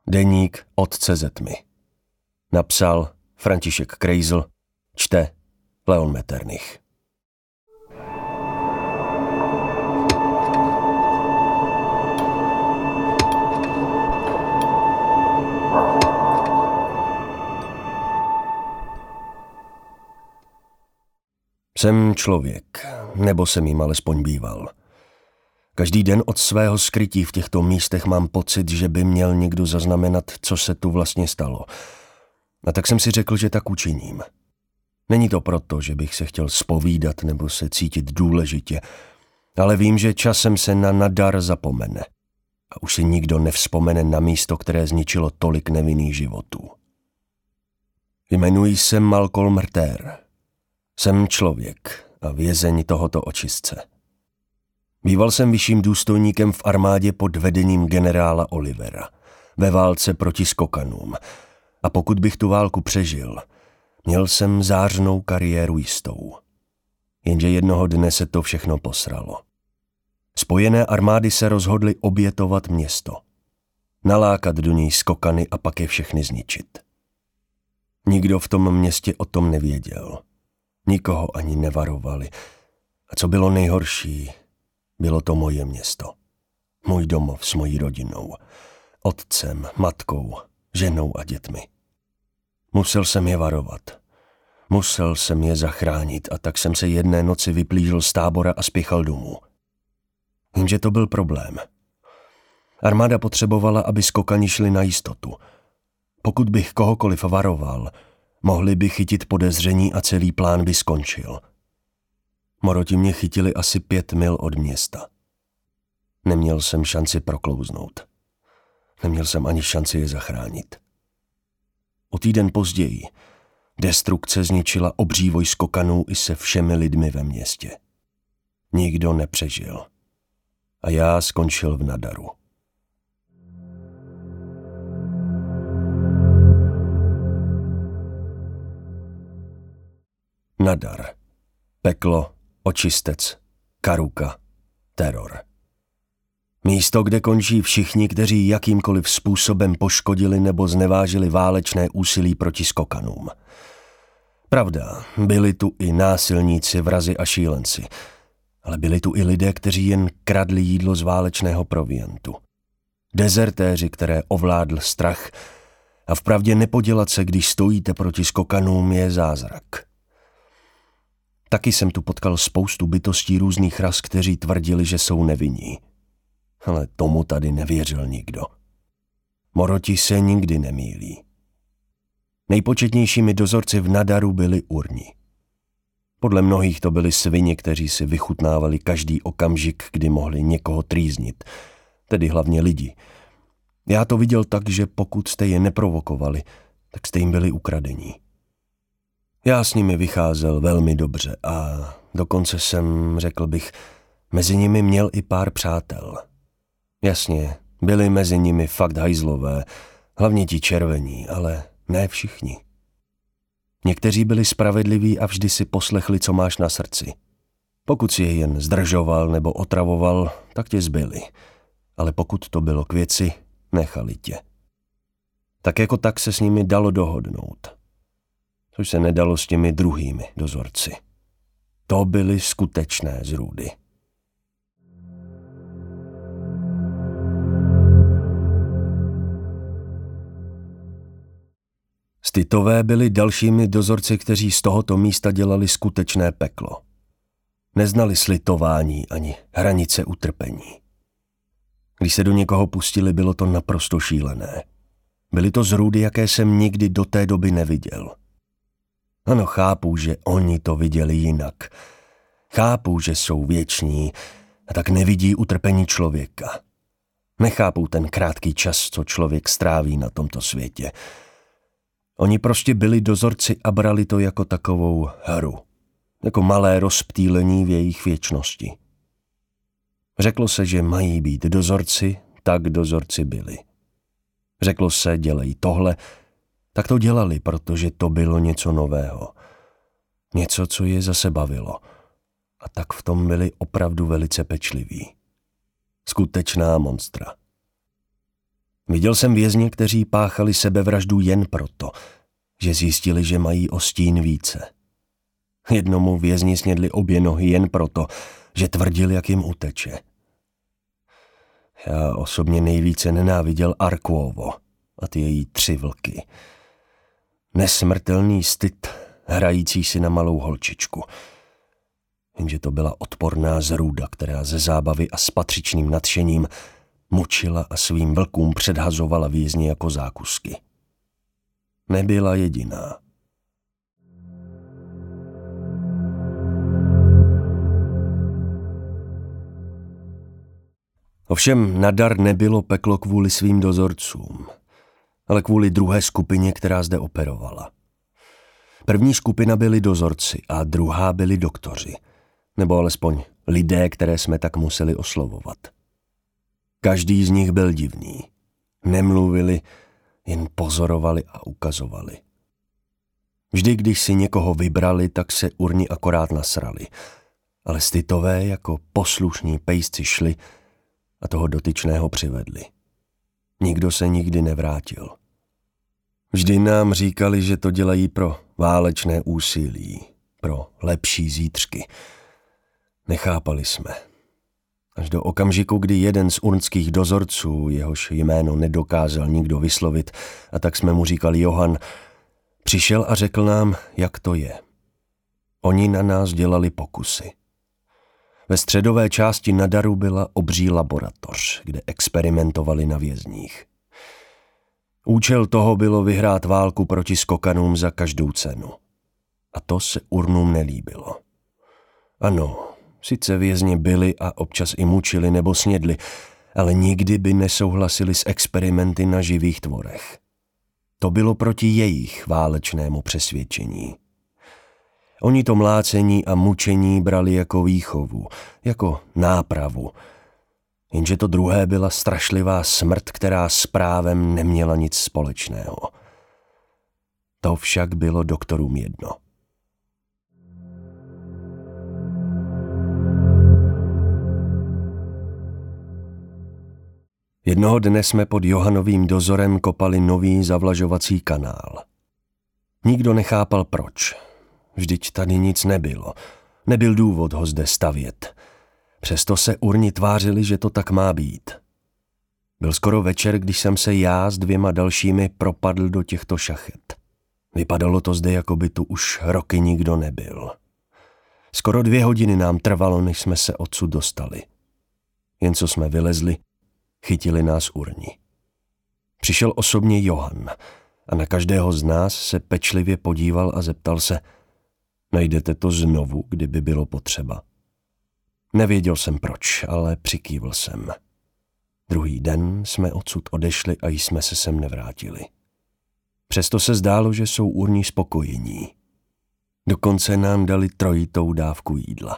Deník otce Zetmy. Napsal František Krejzl, čte Leon Metternich. Jsem člověk, nebo jsem jim alespoň býval. Každý den od svého skrytí v těchto místech mám pocit, že by měl někdo zaznamenat, co se tu vlastně stalo. A tak jsem si řekl, že tak učiním. Není to proto, že bych se chtěl zpovídat nebo se cítit důležitě, ale vím, že časem se na Nadar zapomene. A už si nikdo nevzpomene na místo, které zničilo tolik nevinných životů. Jmenuji se Malcolm Rther. Jsem člověk a vězeň tohoto očistce. Býval jsem vyšším důstojníkem v armádě pod vedením generála Olivera ve válce proti skokanům a pokud bych tu válku přežil, měl jsem zářnou kariéru jistou. Jenže jednoho dne se to všechno posralo. Spojené armády se rozhodly obětovat město. Nalákat do něj skokany a pak je všechny zničit. Nikdo v tom městě o tom nevěděl. Nikoho ani nevarovali. A co bylo nejhorší, bylo to moje město. Můj domov s mojí rodinou. Otcem, matkou, ženou a dětmi. Musel jsem je varovat. Musel jsem je zachránit a tak jsem se jedné noci vyplížil z tábora a spěchal domů. Jenže to byl problém. Armáda potřebovala, aby skokani šli na jistotu. Pokud bych kohokoliv varoval, mohli by chytit podezření a celý plán by skončil. Moroti mě chytili asi 5 mil od města. Neměl jsem šanci proklouznout. Neměl jsem ani šanci je zachránit. O týden později destrukce zničila obří voj skokanů i se všemi lidmi ve městě. Nikdo nepřežil. A já skončil v Nadaru. Nadar. Peklo, očistec, karuka, teror. Místo, kde končí všichni, kteří jakýmkoliv způsobem poškodili nebo znevážili válečné úsilí proti skokanům. Pravda, byli tu i násilníci, vrazi a šílenci, ale byli tu i lidé, kteří jen kradli jídlo z válečného proviantu. Dezertéři, které ovládl strach a vpravdě nepodělat se, když stojíte proti skokanům, je zázrak. Taky jsem tu potkal spoustu bytostí různých ras, kteří tvrdili, že jsou nevinní. Ale tomu tady nevěřil nikdo. Moroti se nikdy nemýlí. Nejpočetnějšími dozorci v Nadaru byli Urni. Podle mnohých to byli svině, kteří si vychutnávali každý okamžik, kdy mohli někoho trýznit, tedy hlavně lidi. Já to viděl tak, že pokud jste je neprovokovali, tak jste jim byli ukradení. Já s nimi vycházel velmi dobře a dokonce jsem, řekl bych, mezi nimi měl i pár přátel. Jasně, byli mezi nimi fakt hajzlové, hlavně ti červení, ale ne všichni. Někteří byli spravedliví a vždy si poslechli, co máš na srdci. Pokud si je jen zdržoval nebo otravoval, tak tě zbyli, ale pokud to bylo k věci, nechali tě. Tak jako tak se s nimi dalo dohodnout. Což se nedalo s těmi druhými dozorci. To byly skutečné zrůdy. Stitové byli dalšími dozorci, kteří z tohoto místa dělali skutečné peklo. Neznali slitování ani hranice utrpení. Když se do někoho pustili, bylo to naprosto šílené. Byly to zrůdy, jaké jsem nikdy do té doby neviděl. Ano, chápu, že oni to viděli jinak. Chápu, že jsou věční a tak nevidí utrpení člověka. Nechápou ten krátký čas, co člověk stráví na tomto světě. Oni prostě byli dozorci a brali to jako takovou hru. Jako malé rozptýlení v jejich věčnosti. Řeklo se, že mají být dozorci, tak dozorci byli. Řeklo se, dělej tohle, tak to dělali, protože to bylo něco nového. Něco, co je zase bavilo. A tak v tom byli opravdu velice pečliví. Skutečná monstra. Viděl jsem vězně, kteří páchali sebevraždu jen proto, že zjistili, že mají o stín více. Jednomu vězni snědli obě nohy jen proto, že tvrdil, jak jim uteče. Já osobně nejvíce nenáviděl Arkuovo a ty její 3 vlky. Nesmrtelný styd, hrající si na malou holčičku. Jenže to byla odporná zrůda, která ze zábavy a s patřičným nadšením mučila a svým vlkům předhazovala vězni jako zákusky. Nebyla jediná. Ovšem Nadar nebylo peklo kvůli svým dozorcům, ale kvůli druhé skupině, která zde operovala. První skupina byli dozorci a druhá byli doktoři, nebo alespoň lidé, které jsme tak museli oslovovat. Každý z nich byl divný. Nemluvili, jen pozorovali a ukazovali. Vždy, když si někoho vybrali, tak se urni akorát nasrali, ale stytové jako poslušní pejsci šli a toho dotyčného přivedli. Nikdo se nikdy nevrátil. Vždy nám říkali, že to dělají pro válečné úsilí, pro lepší zítřky. Nechápali jsme. Až do okamžiku, kdy jeden z urnských dozorců, jehož jméno nedokázal nikdo vyslovit, a tak jsme mu říkali Johan, přišel a řekl nám, jak to je. Oni na nás dělali pokusy. Ve středové části Nadaru byla obří laboratoř, kde experimentovali na vězních. Účel toho bylo vyhrát válku proti skokanům za každou cenu. A to se Urnům nelíbilo. Ano, sice vězni byli a občas i mučili nebo snědli, ale nikdy by nesouhlasili s experimenty na živých tvorech. To bylo proti jejich válečnému přesvědčení. Oni to mlácení a mučení brali jako výchovu, jako nápravu. Jenže to druhé byla strašlivá smrt, která s právem neměla nic společného. To však bylo doktorům jedno. Jednoho dne jsme pod Johanovým dozorem kopali nový zavlažovací kanál. Nikdo nechápal proč. Vždyť tady nic nebylo. Nebyl důvod ho zde stavět. Přesto se Urni tvářili, že to tak má být. Byl skoro večer, když jsem se já s 2 dalšími propadl do těchto šachet. Vypadalo to zde, jako by tu už roky nikdo nebyl. Skoro 2 hodiny nám trvalo, než jsme se odsud dostali. Jen co jsme vylezli, chytili nás Urni. Přišel osobně Johan a na každého z nás se pečlivě podíval a zeptal se, najdete to znovu, kdyby bylo potřeba. Nevěděl jsem proč, ale přikývl jsem. Druhý den jsme odsud odešli a jsme se sem nevrátili. Přesto se zdálo, že jsou Urni spokojení. Dokonce nám dali 3. dávku jídla.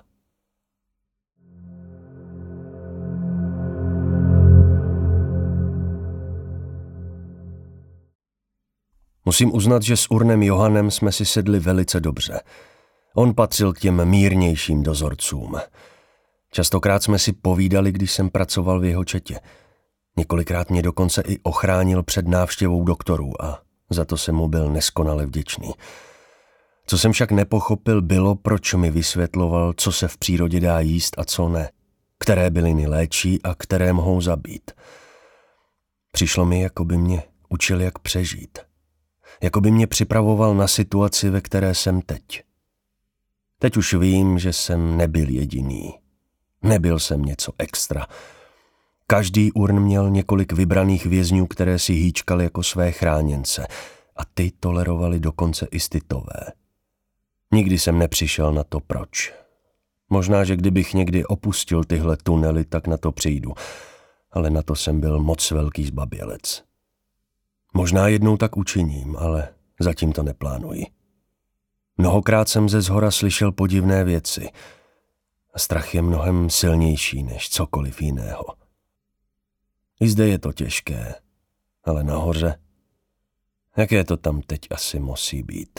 Musím uznat, že s Urnem Johanem jsme si sedli velice dobře. On patřil k těm mírnějším dozorcům. Častokrát jsme si povídali, když jsem pracoval v jeho četě. Několikrát mě dokonce i ochránil před návštěvou doktorů a za to jsem mu byl neskonale vděčný. Co jsem však nepochopil, bylo, proč mi vysvětloval, co se v přírodě dá jíst a co ne, které byliny léčí a které mohou zabít. Přišlo mi, jako by mě učil, jak přežít. Jako by mě připravoval na situaci, ve které jsem teď. Teď už vím, že jsem nebyl jediný. Nebyl jsem něco extra. Každý Urn měl několik vybraných vězňů, které si hýčkali jako své chráněnce a ty tolerovali dokonce i stytové. Nikdy jsem nepřišel na to, proč. Možná, že kdybych někdy opustil tyhle tunely, tak na to přijdu, ale na to jsem byl moc velký zbabělec. Možná jednou tak učiním, ale zatím to neplánuji. Mnohokrát jsem ze zhora slyšel podivné věci. Strach je mnohem silnější než cokoliv jiného. I zde je to těžké, ale nahoře, jaké to tam teď asi musí být.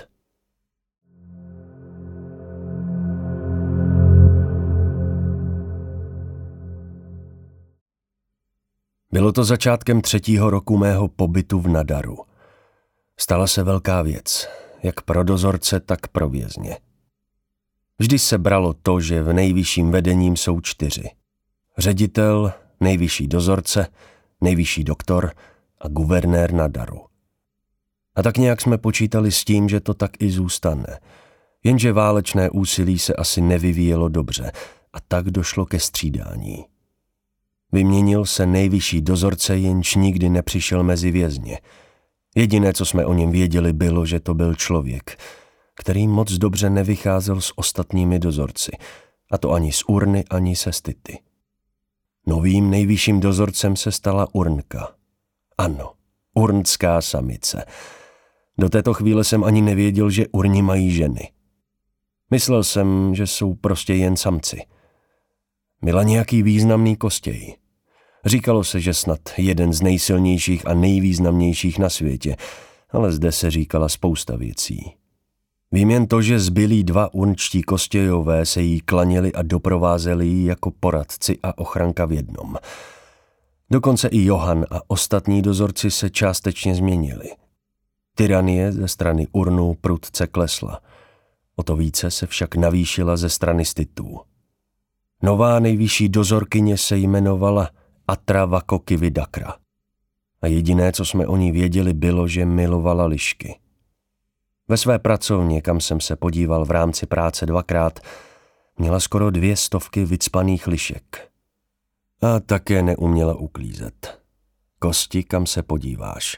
Bylo to začátkem 3. roku mého pobytu v Nadaru. Stala se velká věc, jak pro dozorce, tak pro vězně. Vždy se bralo to, že v nejvyšším vedením jsou 4. Ředitel, nejvyšší dozorce, nejvyšší doktor a guvernér Nadaru. A tak nějak jsme počítali s tím, že to tak i zůstane. Jenže válečné úsilí se asi nevyvíjelo dobře a tak došlo ke střídání. Vyměnil se nejvyšší dozorce, jenž nikdy nepřišel mezi vězně. Jediné, co jsme o něm věděli, bylo, že to byl člověk, který moc dobře nevycházel s ostatními dozorci, a to ani z Urny, ani se Stity. Novým nejvyšším dozorcem se stala Urnka. Ano, urnská samice. Do této chvíle jsem ani nevěděl, že Urni mají ženy. Myslel jsem, že jsou prostě jen samci. Byla nějaký významný kostěj. Říkalo se, že snad jeden z nejsilnějších a nejvýznamnějších na světě, ale zde se říkala spousta věcí. Vím jen to, že zbylí 2 urnčtí kostějové se jí klaněli a doprovázeli ji jako poradci a ochranka v jednom. Dokonce i Johan a ostatní dozorci se částečně změnili. Tyranie ze strany Urnů prudce klesla. O to více se však navýšila ze strany Stitů. Nová nejvyšší dozorkyně se jmenovala Atra Vakokividakra. A jediné, co jsme o ní věděli, bylo, že milovala lišky. Ve své pracovně, kam jsem se podíval v rámci práce 2krát, měla skoro 200 vycpaných lišek. A také neuměla uklízet. Kosti, kam se podíváš.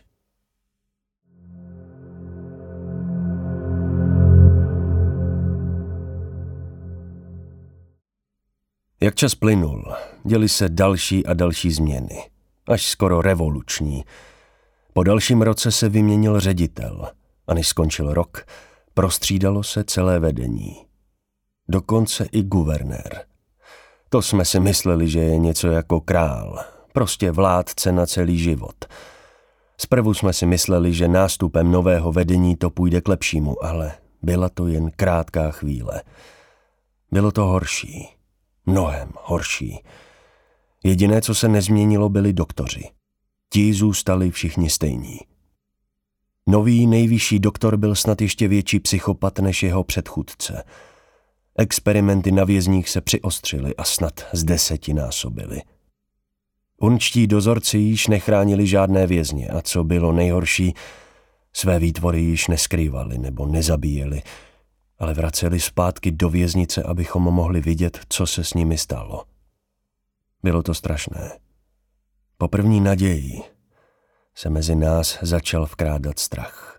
Jak čas plynul, děly se další a další změny, až skoro revoluční. Po dalším roce se vyměnil ředitel a než skončil rok, prostřídalo se celé vedení. Dokonce i guvernér. To jsme si mysleli, že je něco jako král, prostě vládce na celý život. Zprvu jsme si mysleli, že nástupem nového vedení to půjde k lepšímu, ale byla to jen krátká chvíle. Bylo to horší. Mnohem horší. Jediné, co se nezměnilo, byli doktoři. Ti zůstali všichni stejní. Nový nejvyšší doktor byl snad ještě větší psychopat než jeho předchůdce. Experimenty na vězních se přiostřily a snad zdesetnásobily. Urnčtí dozorci již nechránili žádné vězně a co bylo nejhorší, své výtvory již neskrývali nebo nezabíjeli, ale vraceli zpátky do věznice, abychom mohli vidět, co se s nimi stalo. Bylo to strašné. Po první naději se mezi nás začal vkrádat strach.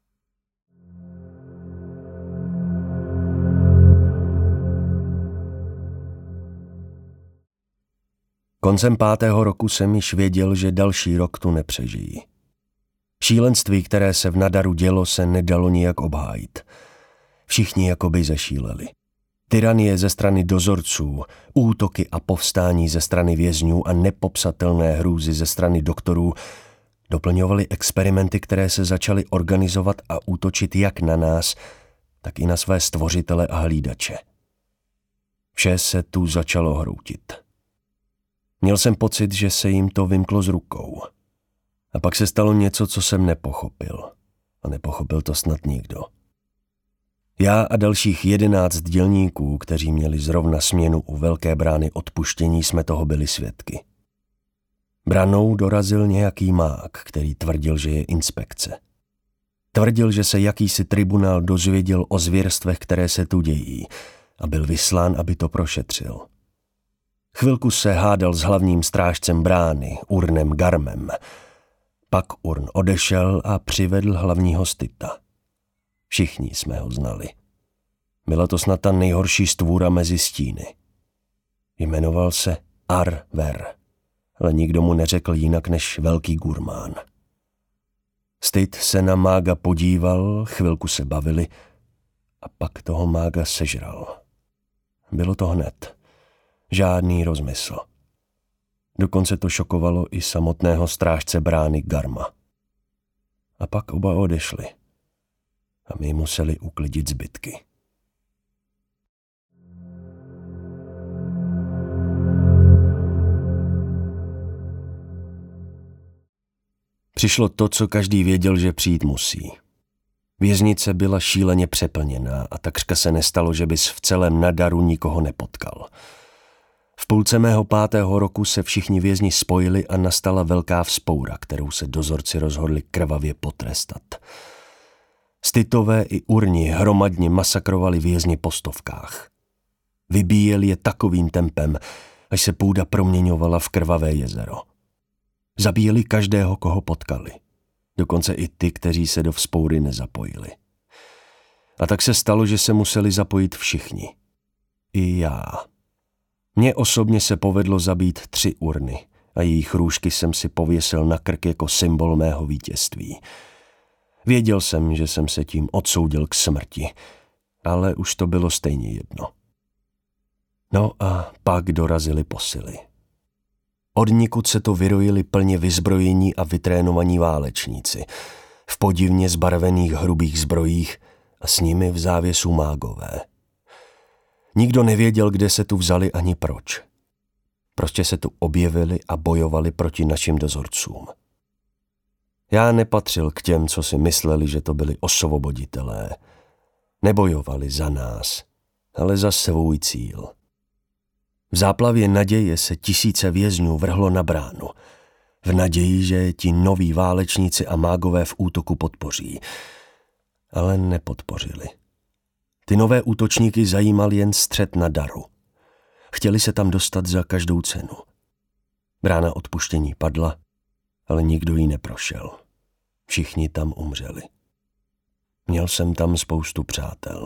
Koncem 5. roku jsem již věděl, že další rok tu nepřežijí. Šílenství, které se v Nadaru dělo, se nedalo nijak obhájit. Všichni jakoby zešíleli. Tyranie ze strany dozorců, útoky a povstání ze strany vězňů a nepopsatelné hrůzy ze strany doktorů doplňovaly experimenty, které se začaly organizovat a útočit jak na nás, tak i na své stvořitele a hlídače. Vše se tu začalo hroutit. Měl jsem pocit, že se jim to vymklo z rukou. A pak se stalo něco, co jsem nepochopil. A nepochopil to snad nikdo. Já a dalších 11 dělníků, kteří měli zrovna směnu u velké brány odpuštění, jsme toho byli svědky. Branou dorazil nějaký mák, který tvrdil, že je inspekce. Tvrdil, že se jakýsi tribunál dozvěděl o zvěrstvech, které se tu dějí, a byl vyslán, aby to prošetřil. Chvilku se hádal s hlavním strážcem brány, Urnem Garmem. Pak Urn odešel a přivedl hlavního Stita. Všichni jsme ho znali. Byla to snad ta nejhorší stvůra mezi stíny. Jmenoval se Ar-Ver, ale nikdo mu neřekl jinak než velký gurmán. Stit se na mága podíval, chvilku se bavili a pak toho mága sežral. Bylo to hned. Žádný rozmysl. Dokonce to šokovalo i samotného strážce brány Garma. A pak oba odešli. A my museli uklidit zbytky. Přišlo to, co každý věděl, že přijít musí. Věznice byla šíleně přeplněná a takřka se nestalo, že bys v celém Nadaru nikoho nepotkal. V půlce mého 5. roku se všichni vězni spojili a nastala velká vzpoura, kterou se dozorci rozhodli krvavě potrestat. Stytové i urni hromadně masakrovali vězni po stovkách. Vybíjeli je takovým tempem, až se půda proměňovala v krvavé jezero. Zabíjeli každého, koho potkali. Dokonce i ty, kteří se do vzpoury nezapojili. A tak se stalo, že se museli zapojit všichni. I já. Mně osobně se povedlo zabít 3 urny a jejich růžky jsem si pověsil na krk jako symbol mého vítězství. Věděl jsem, že jsem se tím odsoudil k smrti, ale už to bylo stejně jedno. No a pak dorazily posily. Odnikud se to vyrojili plně vyzbrojení a vytrénovaní válečníci, v podivně zbarvených hrubých zbrojích a s nimi v závěsu mágové. Nikdo nevěděl, kde se tu vzali ani proč. Prostě se tu objevili a bojovali proti našim dozorcům. Já nepatřil k těm, co si mysleli, že to byli osvoboditelé. Nebojovali za nás, ale za svůj cíl. V záplavě naděje se tisíce vězňů vrhlo na bránu. V naději, že ti noví válečníci a mágové v útoku podpoří. Ale nepodpořili. Ty nové útočníky zajímal jen střed Nadaru. Chtěli se tam dostat za každou cenu. Brána odpuštění padla, ale nikdo ji neprošel. Všichni tam umřeli. Měl jsem tam spoustu přátel.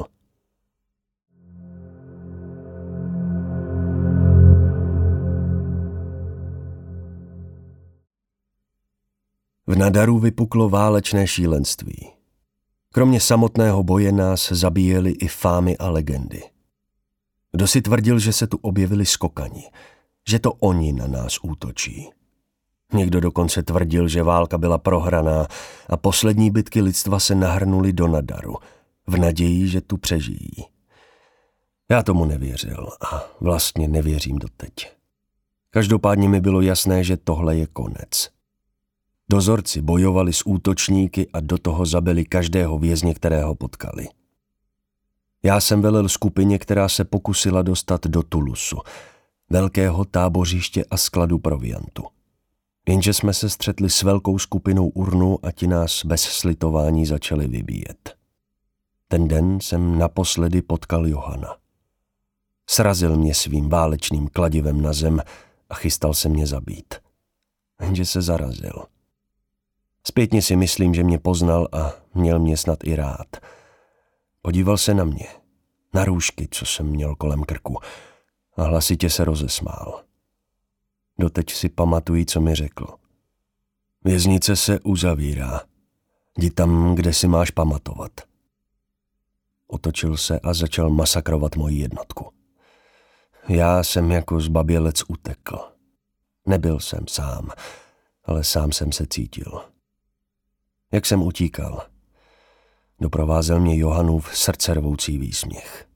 V Nadaru vypuklo válečné šílenství. Kromě samotného boje nás zabíjeli i fámy a legendy. Kdo si tvrdil, že se tu objevili skokani, že to oni na nás útočí. Někdo dokonce tvrdil, že válka byla prohraná a poslední bitky lidstva se nahrnuly do Nadaru, v naději, že tu přežijí. Já tomu nevěřil a vlastně nevěřím doteď. Každopádně mi bylo jasné, že tohle je konec. Dozorci bojovali s útočníky a do toho zabili každého vězně, kterého potkali. Já jsem velel skupině, která se pokusila dostat do Tulusu, velkého tábořiště a skladu proviantu. Jenže jsme se střetli s velkou skupinou urnů a ti nás bez slitování začali vybíjet. Ten den jsem naposledy potkal Johana. Srazil mě svým válečným kladivem na zem a chystal se mě zabít. Jenže se zarazil. Zpětně si myslím, že mě poznal a měl mě snad i rád. Podíval se na mě, na růžky, co jsem měl kolem krku, a hlasitě se rozesmál. Doteď si pamatuji, co mi řekl. Věznice se uzavírá. Jdi tam, kde si máš pamatovat. Otočil se a začal masakrovat moji jednotku. Já jsem jako zbabělec utekl. Nebyl jsem sám, ale sám jsem se cítil. Jak jsem utíkal, doprovázel mě Johanův srdcervoucí výsměch.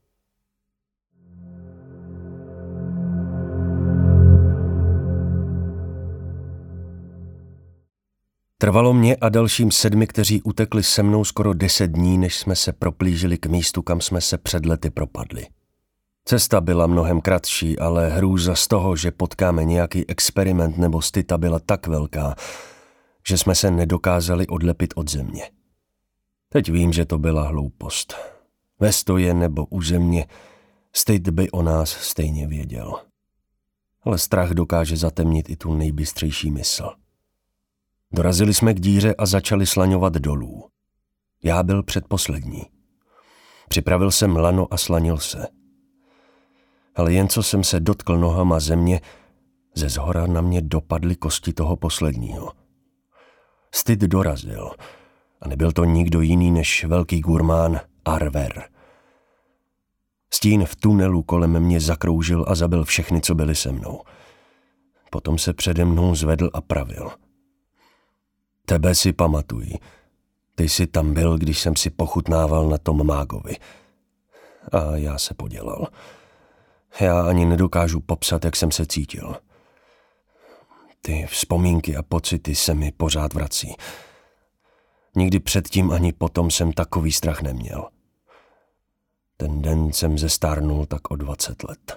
Trvalo mě a dalším 7, kteří utekli se mnou, skoro 10 dní, než jsme se proplížili k místu, kam jsme se před lety propadli. Cesta byla mnohem kratší, ale hrůza z toho, že potkáme nějaký experiment nebo styta, byla tak velká, že jsme se nedokázali odlepit od země. Teď vím, že to byla hloupost. Ve stoje nebo u země styt by o nás stejně věděl. Ale strach dokáže zatemnit i tu nejbystřejší mysl. Dorazili jsme k díře a začali slaňovat dolů. Já byl předposlední. Připravil jsem lano a slanil se. Ale jen co jsem se dotkl nohama země, ze zhora na mě dopadly kosti toho posledního. Styt dorazil a nebyl to nikdo jiný než velký gurmán Arver. Stín v tunelu kolem mě zakroužil a zabil všechny, co byli se mnou. Potom se přede mnou zvedl a pravil. Tebe si pamatuji. Ty jsi tam byl, když jsem si pochutnával na tom mágovi. A já se podělal. Já ani nedokážu popsat, jak jsem se cítil. Ty vzpomínky a pocity se mi pořád vrací. Nikdy předtím ani potom jsem takový strach neměl. Ten den jsem zestárnul tak o 20 let.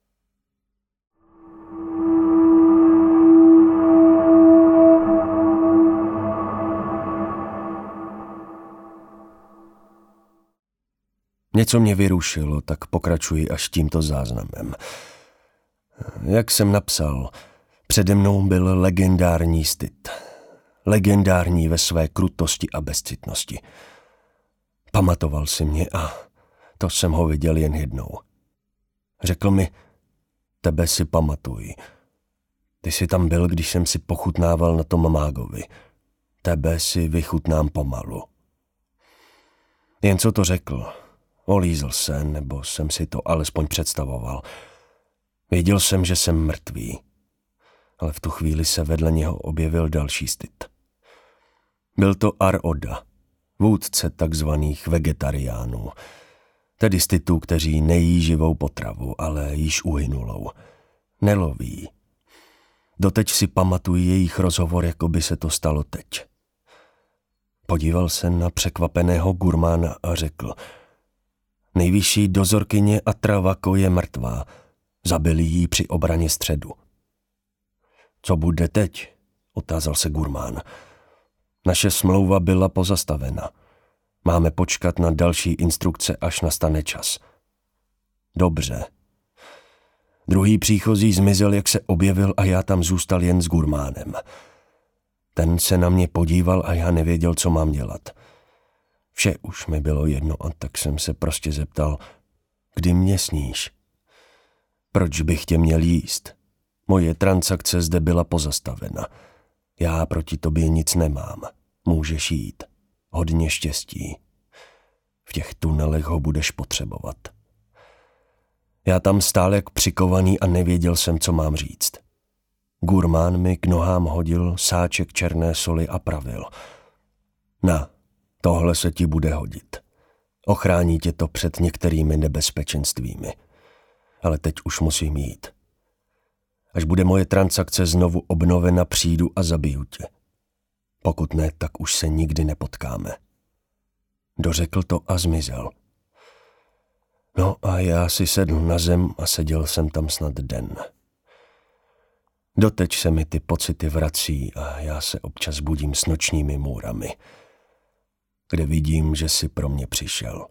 Něco mě vyrušilo, tak pokračuji až tímto záznamem. Jak jsem napsal, přede mnou byl legendární Stid. Legendární ve své krutosti a bezcitnosti. Pamatoval si mě a to jsem ho viděl jen jednou. Řekl mi, tebe si pamatuj. Ty jsi tam byl, když jsem si pochutnával na tom mágovi. Tebe si vychutnám pomalu. Jen co to řekl, olízl se, nebo jsem si to alespoň představoval. Věděl jsem, že jsem mrtvý, ale v tu chvíli se vedle něho objevil další Stid. Byl to Ar-Oda, vůdce takzvaných vegetariánů, tedy Stidů, kteří nejí živou potravu, ale již uhynulou. Neloví. Doteď si pamatuji jejich rozhovor, jako by se to stalo teď. Podíval se na překvapeného gurmána a řekl: nejvyšší dozorkyně Atravako je mrtvá. Zabili ji při obraně středu. Co bude teď? Otázal se gurmán. Naše smlouva byla pozastavena. Máme počkat na další instrukce, až nastane čas. Dobře. Druhý příchozí zmizel, jak se objevil, a já tam zůstal jen s gurmánem. Ten se na mě podíval a já nevěděl, co mám dělat. Vše už mi bylo jedno a tak jsem se prostě zeptal, kdy mě sníš? Proč bych tě měl jíst? Moje transakce zde byla pozastavena. Já proti tobě nic nemám. Můžeš jít. Hodně štěstí. V těch tunelech ho budeš potřebovat. Já tam stál jak přikovaný a nevěděl jsem, co mám říct. Gurmán mi k nohám hodil sáček černé soli a pravil: na, tohle se ti bude hodit. Ochrání tě to před některými nebezpečenstvími. Ale teď už musím jít. Až bude moje transakce znovu obnovena, přijdu a zabiju tě. Pokud ne, tak už se nikdy nepotkáme. Dořekl to a zmizel. No a já si sedl na zem a seděl jsem tam snad den. Doteď se mi ty pocity vrací a já se občas budím s nočními můrami, kde vidím, že jsi pro mě přišel.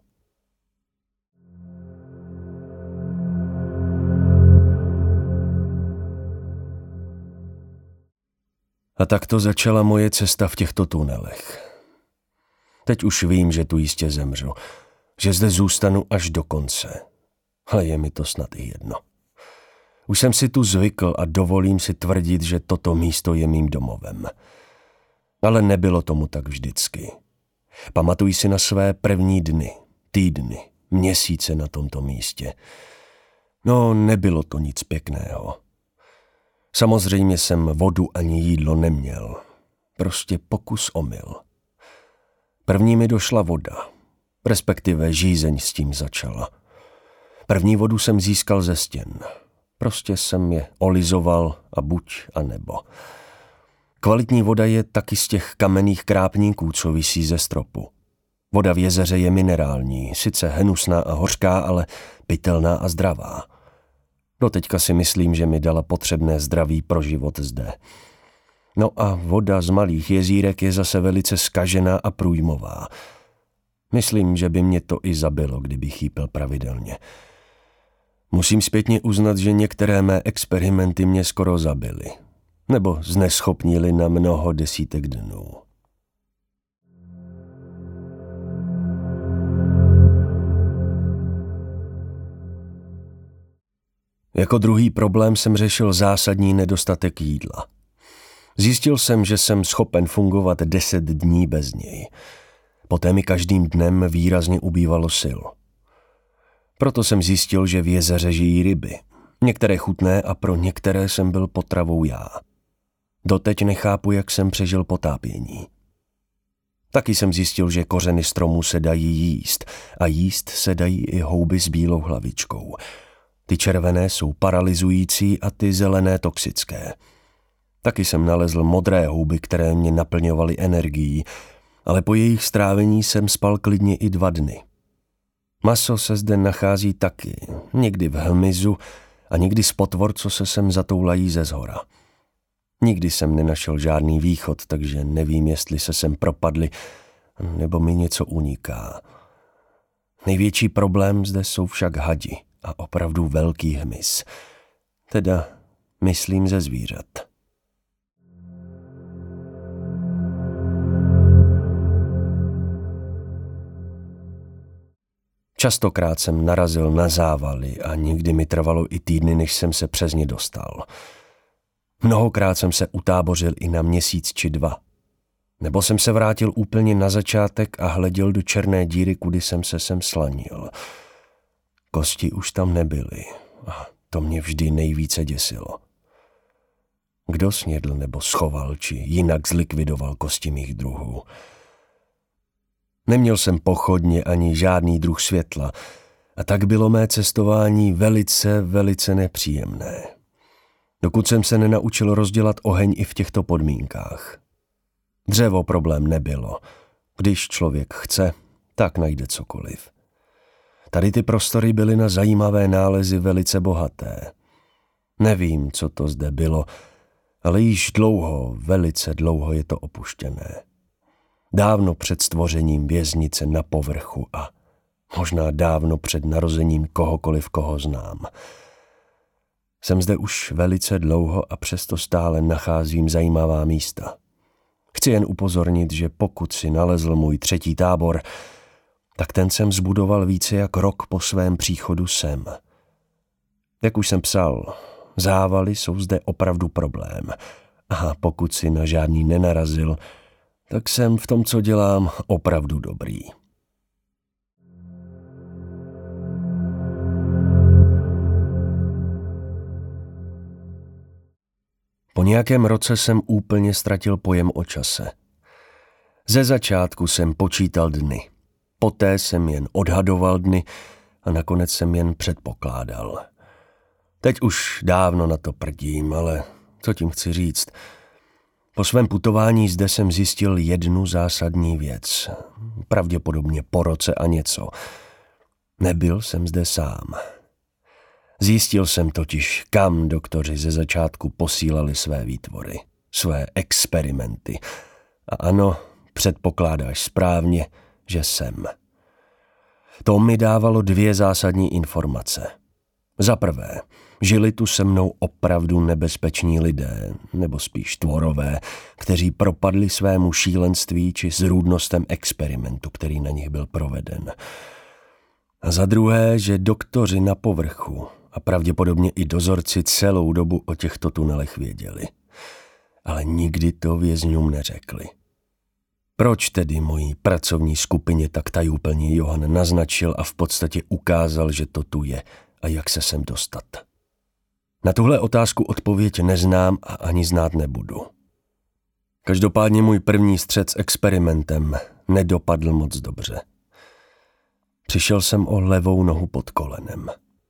A tak to začala moje cesta v těchto tunelech. Teď už vím, že tu jistě zemřu, že zde zůstanu až do konce, ale je mi to snad i jedno. Už jsem si tu zvykl a dovolím si tvrdit, že toto místo je mým domovem. Ale nebylo tomu tak vždycky. Pamatuj si na své první dny, týdny, měsíce na tomto místě. No, nebylo to nic pěkného. Samozřejmě jsem vodu ani jídlo neměl. Prostě pokus omyl. První mi došla voda, respektive žízeň s tím začala. První vodu jsem získal ze stěn. Prostě jsem je olizoval a buď a nebo. Kvalitní voda je taky z těch kamenných krápníků, co visí ze stropu. Voda v jezeře je minerální, sice hnusná a hořká, ale pitelná a zdravá. Doteďka si myslím, že mi dala potřebné zdraví pro život zde. No a voda z malých jezírek je zase velice zkažená a průjmová. Myslím, že by mě to i zabilo, kdybych jí pil pravidelně. Musím zpětně uznat, že některé mé experimenty mě skoro zabily. Nebo zneschopnili na mnoho desítek dnů. Jako druhý problém jsem řešil zásadní nedostatek jídla. Zjistil jsem, že jsem schopen fungovat 10 dní bez něj. Poté mi každým dnem výrazně ubývalo sil. Proto jsem zjistil, že v jezeře žijí ryby. Některé chutné a pro některé jsem byl potravou já. Doteď nechápu, jak jsem přežil potápění. Taky jsem zjistil, že kořeny stromů se dají jíst a jíst se dají i houby s bílou hlavičkou. Ty červené jsou paralyzující a ty zelené toxické. Taky jsem nalezl modré houby, které mě naplňovaly energií, ale po jejich strávení jsem spal klidně i 2 dny. Maso se zde nachází taky, někdy v hmyzu a někdy z potvor, co se sem zatoulají ze zhora. Nikdy jsem nenašel žádný východ, takže nevím, jestli se sem propadli, nebo mi něco uniká. Největší problém zde jsou však hadi a opravdu velký hmyz. Teda myslím ze zvířat. Častokrát jsem narazil na závaly a někdy mi trvalo i týdny, než jsem se přes ně dostal. Mnohokrát jsem se utábořil i na měsíc či 2. Nebo jsem se vrátil úplně na začátek a hleděl do černé díry, kudy jsem se sem slanil. Kosti už tam nebyly a to mě vždy nejvíce děsilo. Kdo snědl nebo schoval či jinak zlikvidoval kosti mých druhů? Neměl jsem pochodně ani žádný druh světla a tak bylo mé cestování velice nepříjemné. Dokud jsem se nenaučil rozdělat oheň i v těchto podmínkách. Dřevo problém nebylo. Když člověk chce, tak najde cokoliv. Tady ty prostory byly na zajímavé nálezy velice bohaté. Nevím, co to zde bylo, ale již velice dlouho je to opuštěné. Dávno před stvořením věznice na povrchu a možná dávno před narozením kohokoliv, koho znám. Jsem zde už velice dlouho a přesto stále nacházím zajímavá místa. Chci jen upozornit, že pokud si nalezl můj 3. tábor, tak ten jsem zbudoval více jak rok po svém příchodu sem. Jak už jsem psal, závaly jsou zde opravdu problém a pokud si na žádný nenarazil, tak jsem v tom, co dělám, opravdu dobrý. Po nějakém roce jsem úplně ztratil pojem o čase. Ze začátku jsem počítal dny, poté jsem jen odhadoval dny a nakonec jsem jen předpokládal. Teď už dávno na to prdím, ale co tím chci říct? Po svém putování zde jsem zjistil jednu zásadní věc. Pravděpodobně po roce a něco. Nebyl jsem zde sám. Zjistil jsem totiž, kam doktoři ze začátku posílali své výtvory, své experimenty. A ano, předpokládáš správně, že jsem. To mi dávalo 2 zásadní informace. Za prvé, žili tu se mnou opravdu nebezpeční lidé, nebo spíš tvorové, kteří propadli svému šílenství či zrůdnostem experimentu, který na nich byl proveden. A za druhé, že doktoři na povrchu a pravděpodobně i dozorci celou dobu o těchto tunelech věděli. Ale nikdy to vězňům neřekli. Proč tedy mojí pracovní skupině tak tajuplně Johan naznačil a v podstatě ukázal, že to tu je a jak se sem dostat? Na tuhle otázku odpověď neznám a ani znát nebudu. Každopádně můj první střet s experimentem nedopadl moc dobře. Přišel jsem o levou nohu pod kolenem.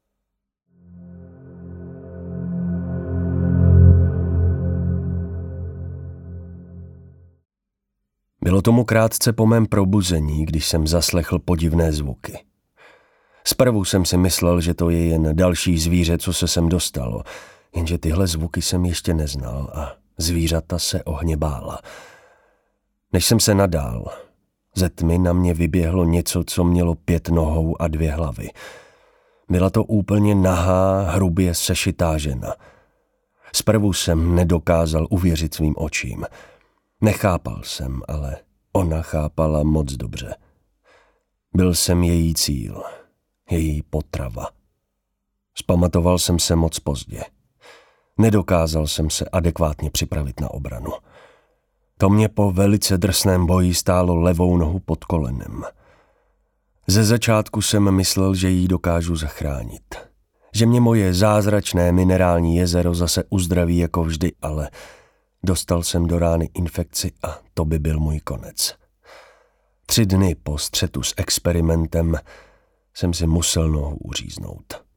Bylo tomu krátce po mém probuzení, když jsem zaslechl podivné zvuky. Zprvu jsem si myslel, že to je jen další zvíře, co se sem dostalo, jenže tyhle zvuky jsem ještě neznal a zvířata se ohně bála. Než jsem se nadál, ze tmy na mě vyběhlo něco, co mělo 5 nohou a 2 hlavy. Byla to úplně nahá, hrubě sešitá žena. Zprvu jsem nedokázal uvěřit svým očím. Nechápal jsem, ale ona chápala moc dobře. Byl jsem její cíl, její potrava. Zpamatoval jsem se moc pozdě. Nedokázal jsem se adekvátně připravit na obranu. To mě po velice drsném boji stálo levou nohu pod kolenem. Ze začátku jsem myslel, že ji dokážu zachránit. Že mě moje zázračné minerální jezero zase uzdraví jako vždy, ale dostal jsem do rány infekci a to by byl můj konec. 3 dny po střetu s experimentem jsem si musel nohu uříznout.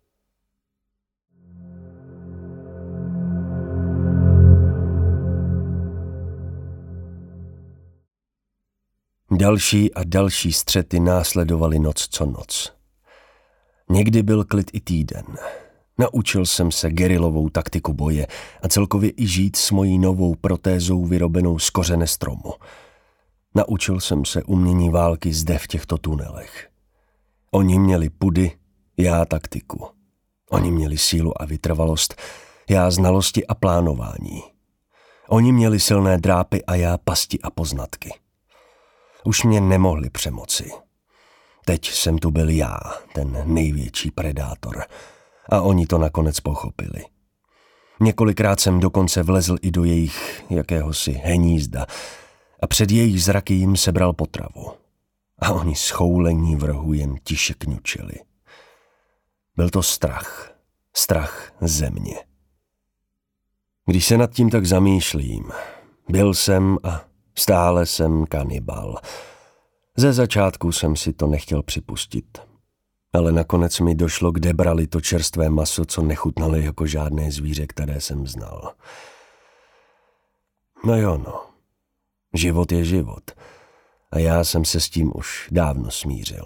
Další a další střety následovaly noc co noc. Někdy byl klid i týden. Naučil jsem se gerilovou taktiku boje a celkově i žít s mojí novou protézou vyrobenou z kořene stromu. Naučil jsem se umění války zde v těchto tunelech. Oni měli pudy, já taktiku. Oni měli sílu a vytrvalost, já znalosti a plánování. Oni měli silné drápy a já pasti a poznatky. Už mě nemohli přemoci. Teď jsem tu byl já, ten největší predátor. A oni to nakonec pochopili. Několikrát jsem dokonce vlezl i do jejich jakéhosi hnízda a před jejich zraky jim sebral potravu. A oni schoulení vrhu jen tiše kňučili. Byl to strach. Strach ze mě. Když se nad tím tak zamýšlím, byl jsem a stále jsem kanibal. Ze začátku jsem si to nechtěl připustit. Ale nakonec mi došlo, kde brali to čerstvé maso, co nechutnalo jako žádné zvíře, které jsem znal. No jo, no. Život je život. A já jsem se s tím už dávno smířil.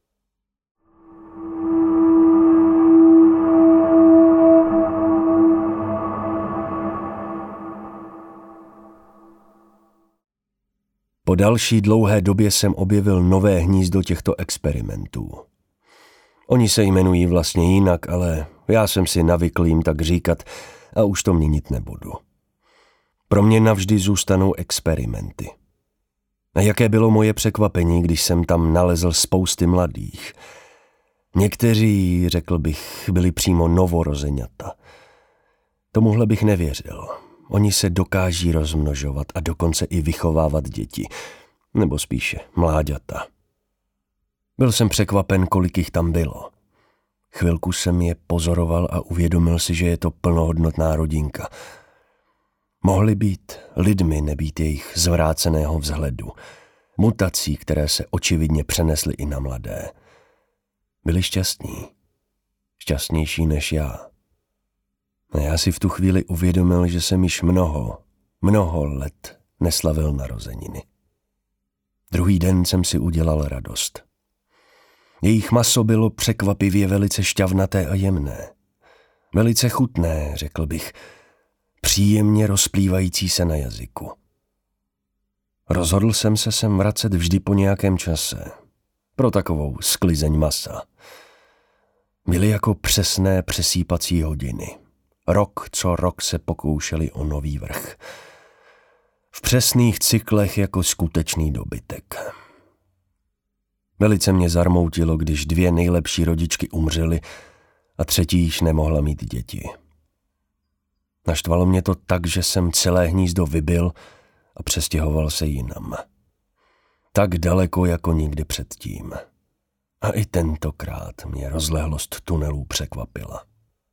Po další dlouhé době jsem objevil nové hnízdo těchto experimentů. Oni se jmenují vlastně jinak, ale já jsem si navykl jim tak říkat a už to měnit nebudu. Pro mě navždy zůstanou experimenty. A jaké bylo moje překvapení, když jsem tam nalezl spousty mladých. Někteří, řekl bych, byli přímo novorozeňata. Tomuhle bych nevěřil. Oni se dokáží rozmnožovat a dokonce i vychovávat děti, nebo spíše mláďata. Byl jsem překvapen, kolik jich tam bylo. Chvilku jsem je pozoroval a uvědomil si, že je to plnohodnotná rodinka. Mohli být lidmi, nebýt jejich zvráceného vzhledu, mutací, které se očividně přenesly i na mladé. Byli šťastní. Šťastnější než já. A já si v tu chvíli uvědomil, že jsem již mnoho let neslavil narozeniny. Druhý den jsem si udělal radost. Jejich maso bylo překvapivě velice šťavnaté a jemné. Velice chutné, řekl bych, příjemně rozplývající se na jazyku. Rozhodl jsem se sem vracet vždy po nějakém čase. Pro takovou sklizeň masa. Byly jako přesné přesýpací hodiny. Rok co rok se pokoušeli o nový vrch. V přesných cyklech jako skutečný dobytek. Velice mě zarmoutilo, když 2 nejlepší rodičky umřely a třetí již nemohla mít děti. Naštvalo mě to tak, že jsem celé hnízdo vybil a přestěhoval se jinam. Tak daleko jako nikdy předtím. A i tentokrát mě rozlehlost tunelů překvapila.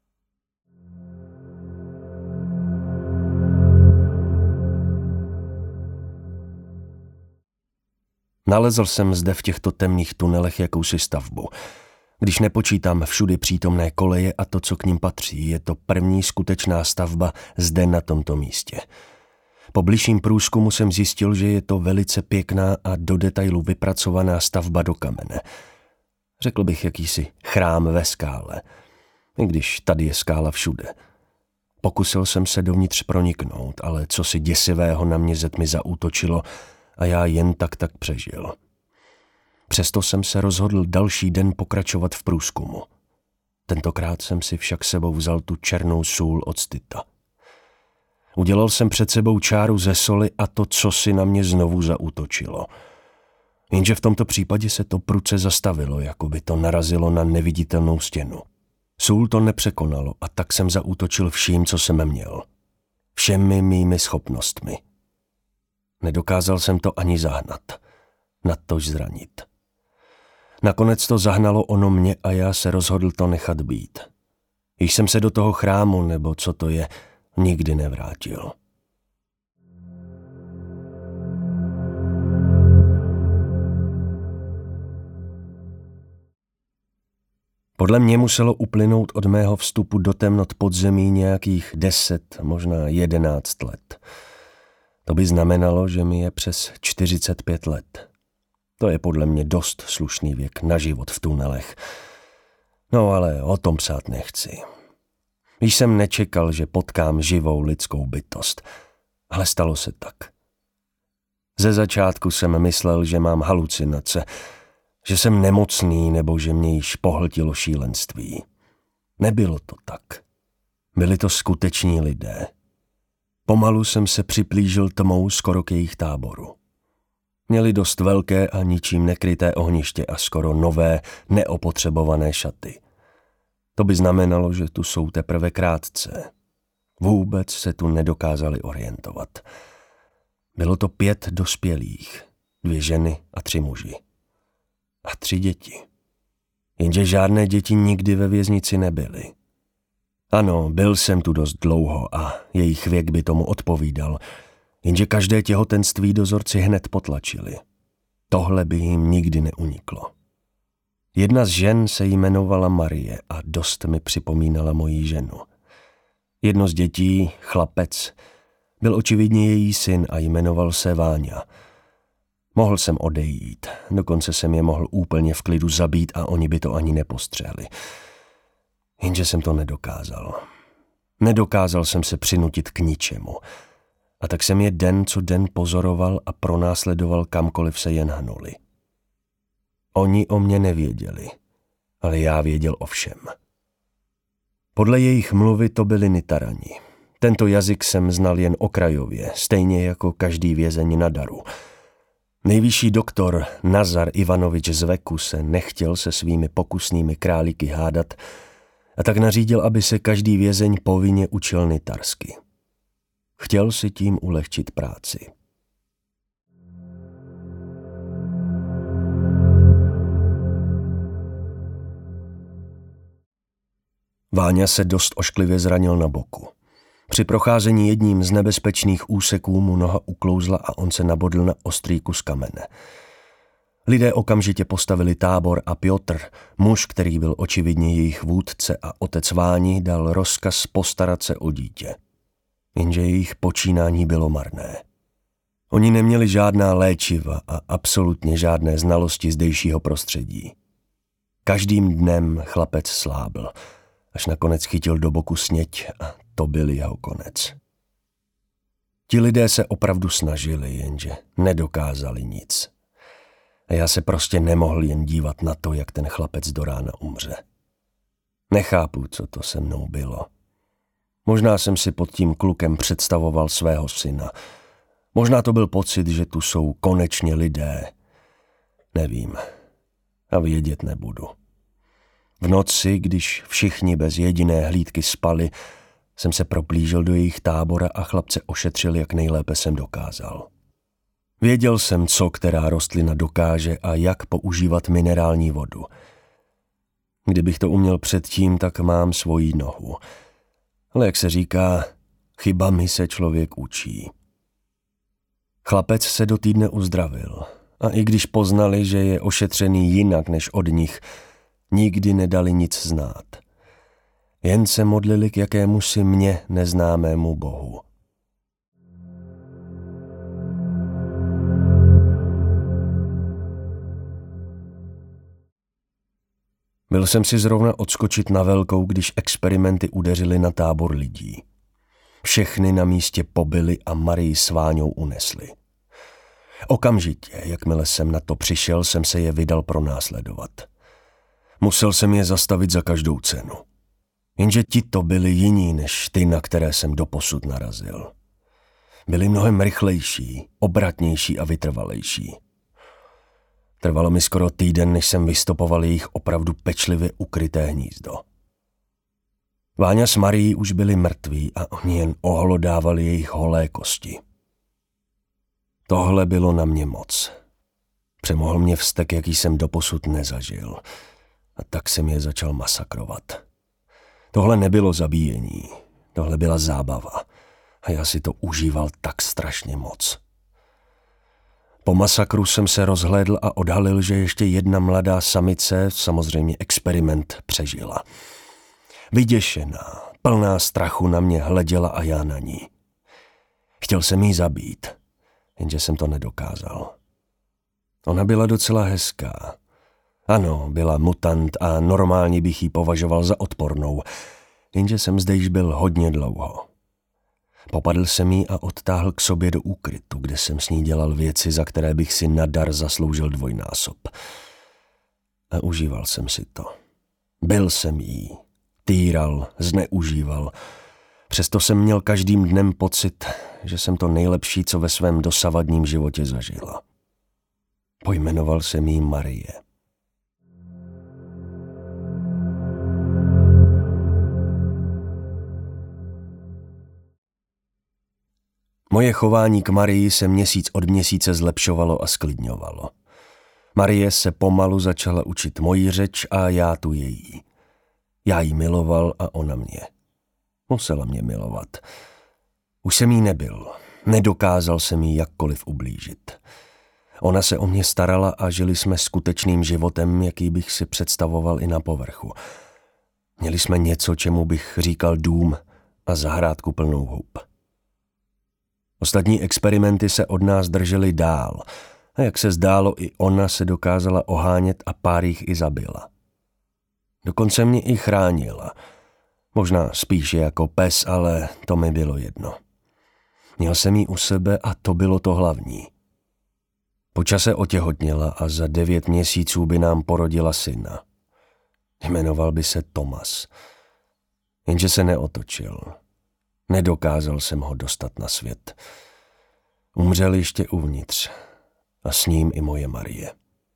Nalezl jsem zde v těchto temných tunelech jakousi stavbu. Když nepočítám všudy přítomné koleje a to, co k nim patří, je to první skutečná stavba zde na tomto místě. Po bližším průzkumu jsem zjistil, že je to velice pěkná a do detailu vypracovaná stavba do kamene. Řekl bych jakýsi chrám ve skále, i když tady je skála všude. Pokusil jsem se dovnitř proniknout, ale cosi děsivého na mě ze tmy zaútočilo a já jen tak přežil. Přesto jsem se rozhodl další den pokračovat v průzkumu. Tentokrát jsem si však sebou vzal tu černou sůl od styta. Udělal jsem před sebou čáru ze soli a to cosi na mě znovu zaútočilo. Jenže v tomto případě se to prudce zastavilo, jako by to narazilo na neviditelnou stěnu. Sůl to nepřekonalo a tak jsem zaútočil vším, co jsem měl. Všemi mými schopnostmi. Nedokázal jsem to ani zahnat, natož zranit. Nakonec to zahnalo ono mě a já se rozhodl to nechat být. Již jsem se do toho chrámu, nebo co to je, nikdy nevrátil. Podle mě muselo uplynout od mého vstupu do temnot podzemí nějakých 10, možná 11 let. To by znamenalo, že mi je přes 45 let. To je podle mě dost slušný věk na život v tunelech. No ale o tom psát nechci. Již jsem nečekal, že potkám živou lidskou bytost, ale stalo se tak. Ze začátku jsem myslel, že mám halucinace, že jsem nemocný nebo že mě již pohltilo šílenství. Nebylo to tak. Byli to skuteční lidé. Pomalu jsem se připlížil tmou skoro k jejich táboru. Měli dost velké a ničím nekryté ohniště a skoro nové, neopotřebované šaty. To by znamenalo, že tu jsou teprve krátce. Vůbec se tu nedokázali orientovat. Bylo to 5 dospělých, 2 ženy a 3 muži. A 3 děti. Jenže žádné děti nikdy ve věznici nebyly. Ano, byl jsem tu dost dlouho a jejich věk by tomu odpovídal, jenže každé těhotenství dozorci hned potlačili. Tohle by jim nikdy neuniklo. Jedna z žen se jmenovala Marie a dost mi připomínala moji ženu. Jedno z dětí, chlapec, byl očividně její syn a jmenoval se Váňa. Mohl jsem odejít, dokonce jsem je mohl úplně v klidu zabít a oni by to ani nepostřehli. Jenže jsem to nedokázal. Nedokázal jsem se přinutit k ničemu. A tak jsem je den co den pozoroval a pronásledoval kamkoliv se jen hnuli. Oni o mě nevěděli, ale já věděl o všem. Podle jejich mluvy to byli Nitarani. Tento jazyk jsem znal jen okrajově, stejně jako každý vězeň na daru. Nejvyšší doktor Nazar Ivanovič z Veku se nechtěl se svými pokusnými králíky hádat a tak nařídil, aby se každý vězeň povinně učil nitarsky. Chtěl si tím ulehčit práci. Váňa se dost ošklivě zranil na boku. Při procházení jedním z nebezpečných úseků mu noha uklouzla a on se nabodl na ostrý kus kamene. Lidé okamžitě postavili tábor a Piotr, muž, který byl očividně jejich vůdce a otec Váni, dal rozkaz postarat se o dítě. Jenže jejich počínání bylo marné. Oni neměli žádná léčiva a absolutně žádné znalosti zdejšího prostředí. Každým dnem chlapec slábl, až nakonec chytil do boku sněť a to byl jeho konec. Ti lidé se opravdu snažili, jenže nedokázali nic. A já se prostě nemohl jen dívat na to, jak ten chlapec do rána umře. Nechápu, co to se mnou bylo. Možná jsem si pod tím klukem představoval svého syna. Možná to byl pocit, že tu jsou konečně lidé. Nevím. A vědět nebudu. V noci, když všichni bez jediné hlídky spali, jsem se proplížil do jejich tábora a chlapce ošetřil, jak nejlépe jsem dokázal. Věděl jsem, co která rostlina dokáže a jak používat minerální vodu. Kdybych to uměl předtím, tak mám svoji nohu. Ale jak se říká, chybami se člověk učí. Chlapec se do týdne uzdravil a i když poznali, že je ošetřený jinak než od nich, nikdy nedali nic znát. Jen se modlili k jakémusi mně neznámému bohu. Byl jsem si zrovna odskočit na velkou, když experimenty udeřily na tábor lidí. Všechny na místě pobili a Marii s Váňou unesli. Okamžitě, jakmile jsem na to přišel, jsem se je vydal pronásledovat. Musel jsem je zastavit za každou cenu. Jenže tito byli jiní než ty, na které jsem doposud narazil. Byli mnohem rychlejší, obratnější a vytrvalejší. Trvalo mi skoro týden, než jsem vystopoval jejich opravdu pečlivě ukryté hnízdo. Váňa s Marií už byli mrtví a oni jen ohlodávali jejich holé kosti. Tohle bylo na mě moc. Přemohl mě vztek, jaký jsem doposud nezažil. A tak jsem je začal masakrovat. Tohle nebylo zabíjení, tohle byla zábava. A já si to užíval tak strašně moc. Po masakru jsem se rozhlédl a odhalil, že ještě jedna mladá samice, samozřejmě experiment, přežila. Vyděšená, plná strachu na mě hleděla a já na ní. Chtěl jsem jí zabít, jenže jsem to nedokázal. Ona byla docela hezká. Ano, byla mutant a normálně bych ji považoval za odpornou, jenže jsem zde již byl hodně dlouho. Popadl jsem jí a odtáhl k sobě do úkrytu, kde jsem s ní dělal věci, za které bych si na dar zasloužil dvojnásob. A užíval jsem si to. Byl jsem jí, týral, zneužíval. Přesto jsem měl každým dnem pocit, že jsem to nejlepší, co ve svém dosavadním životě zažila. Pojmenoval jsem jí Marie. Moje chování k Marii se měsíc od měsíce zlepšovalo a sklidňovalo. Marie se pomalu začala učit moji řeč a já tu její. Já ji miloval a ona mě. Musela mě milovat. Už jsem jí nebyl. Nedokázal jsem jí jakkoliv ublížit. Ona se o mě starala a žili jsme skutečným životem, jaký bych si představoval i na povrchu. Měli jsme něco, čemu bych říkal dům a zahrádku plnou hub. Ostatní experimenty se od nás držely dál a jak se zdálo, i ona se dokázala ohánět a pár jich i zabila. Dokonce mě i chránila. Možná spíše jako pes, ale to mi bylo jedno. Měl jsem ji u sebe a to bylo to hlavní. Po čase otěhotněla a za 9 měsíců by nám porodila syna. Jmenoval by se Tomas. Jenže se neotočil. Nedokázal jsem ho dostat na svět. Umřel ještě uvnitř a s ním i moje Marie.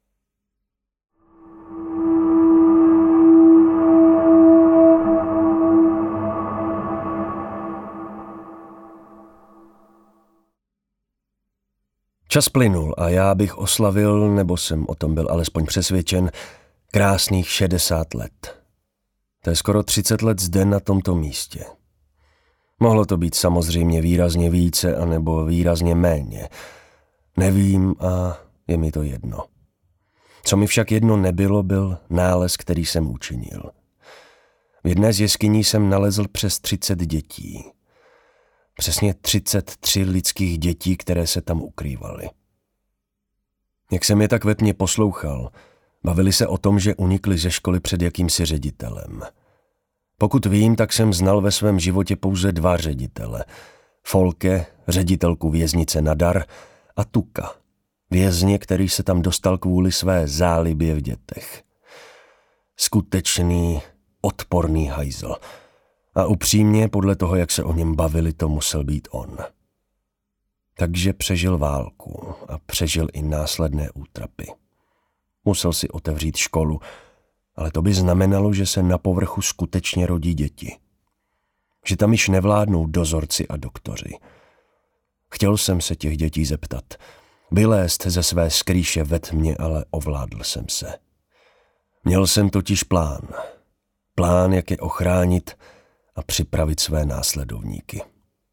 Čas plynul a já bych oslavil, nebo jsem o tom byl alespoň přesvědčen, krásných 60 let. To je skoro 30 let zde na tomto místě. Mohlo to být samozřejmě výrazně více, anebo výrazně méně. Nevím a je mi to jedno. Co mi však jedno nebylo, byl nález, který jsem učinil. V jedné z jeskyní jsem nalezl přes 30 dětí. Přesně 33 lidských dětí, které se tam ukrývaly. Jak jsem je tak ve tmě poslouchal, bavili se o tom, že unikli ze školy před jakýmsi ředitelem. Pokud vím, tak jsem znal ve svém životě pouze 2 ředitele. Folke, ředitelku věznice Nadar, a Tuka, vězně, který se tam dostal kvůli své zálibě v dětech. Skutečný, odporný hajzl. A upřímně, podle toho, jak se o něm bavili, to musel být on. Takže přežil válku a přežil i následné útrapy. Musel si otevřít školu, ale to by znamenalo, že se na povrchu skutečně rodí děti. Že tam již nevládnou dozorci a doktoři. Chtěl jsem se těch dětí zeptat. Vylézt ze své skrýše ve tmě, ale ovládl jsem se. Měl jsem totiž plán. Plán, jak je ochránit a připravit své následovníky.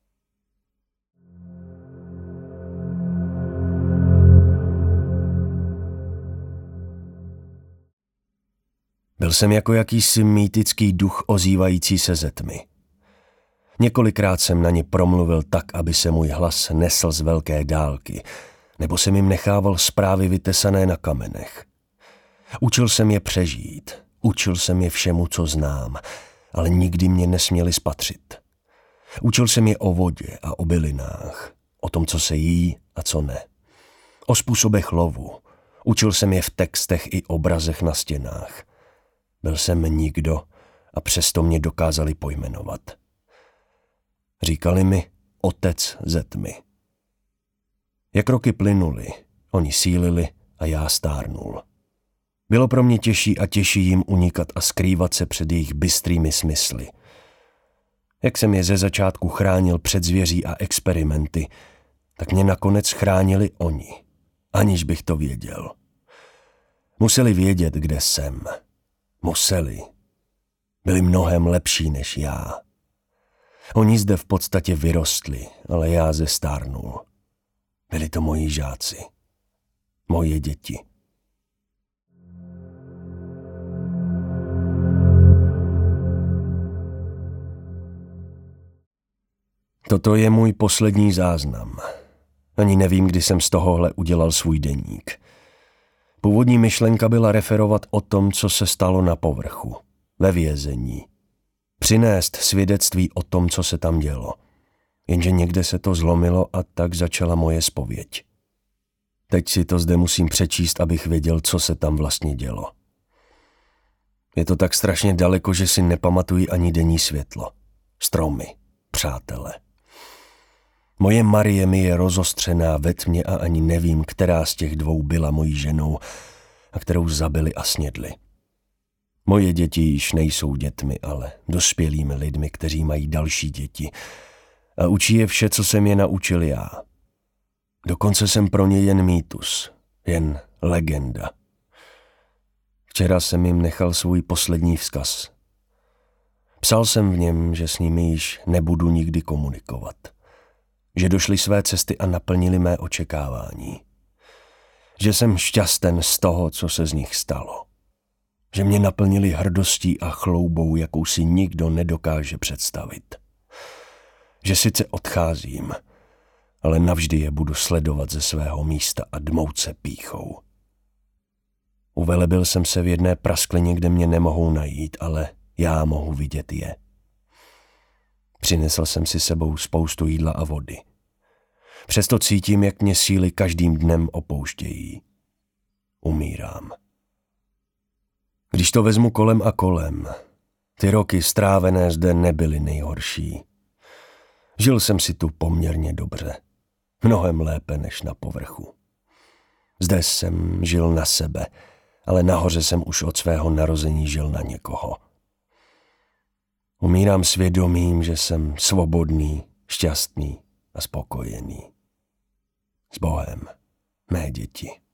Byl jsem jako jakýsi mýtický duch ozývající se ze tmy. Několikrát jsem na ně promluvil tak, aby se můj hlas nesl z velké dálky, nebo jsem jim nechával zprávy vytesané na kamenech. Učil jsem je přežít, učil jsem je všemu, co znám, ale nikdy mě nesměli spatřit. Učil jsem je o vodě a o bylinách, o tom, co se jí a co ne. O způsobech lovu. Učil jsem je v textech i obrazech na stěnách. Byl jsem nikdo a přesto mě dokázali pojmenovat. Říkali mi otec ze tmy. Jak roky plynuly, oni sílili a já stárnul. Bylo pro mě těžší a těžší jim unikat a skrývat se před jejich bystrými smysly. Jak jsem je ze začátku chránil před zvěří a experimenty, tak mě nakonec chránili oni, aniž bych to věděl. Museli vědět, kde jsem. Museli. Byli mnohem lepší než já. Oni zde v podstatě vyrostli, ale já zestárnul. Byli to moji žáci. Moje děti. Toto je můj poslední záznam. Ani nevím, kdy jsem z tohohle udělal svůj deník. Původní myšlenka byla referovat o tom, co se stalo na povrchu, ve vězení. Přinést svědectví o tom, co se tam dělo. Jenže někde se to zlomilo a tak začala moje zpověď. Teď si to zde musím přečíst, abych věděl, co se tam vlastně dělo. Je to tak strašně daleko, že si nepamatuji ani denní světlo. Stromy, přátelé. Moje Marie mi je rozostřená ve tmě a ani nevím, která z těch dvou byla mojí ženou a kterou zabili a snědli. Moje děti již nejsou dětmi, ale dospělými lidmi, kteří mají další děti a učí je vše, co jsem je naučil já. Dokonce jsem pro ně jen mýtus, jen legenda. Včera jsem jim nechal svůj poslední vzkaz. Psal jsem v něm, že s nimi již nebudu nikdy komunikovat. Že došli své cesty a naplnili mé očekávání. Že jsem šťasten z toho, co se z nich stalo. Že mě naplnili hrdostí a chloubou, jakou si nikdo nedokáže představit. Že sice odcházím, ale navždy je budu sledovat ze svého místa a dmout se pýchou. Uvelebil jsem se v jedné prasklině, kde mě nemohou najít, ale já mohu vidět je. Přinesl jsem si sebou spoustu jídla a vody. Přesto cítím, jak mě síly každým dnem opouštějí. Umírám. Když to vezmu kolem a kolem, ty roky strávené zde nebyly nejhorší. Žil jsem si tu poměrně dobře. Mnohem lépe než na povrchu. Zde jsem žil na sebe, ale nahoře jsem už od svého narození žil na někoho. Umírám svědomím, že jsem svobodný, šťastný a spokojený. S Bohem, mé děti.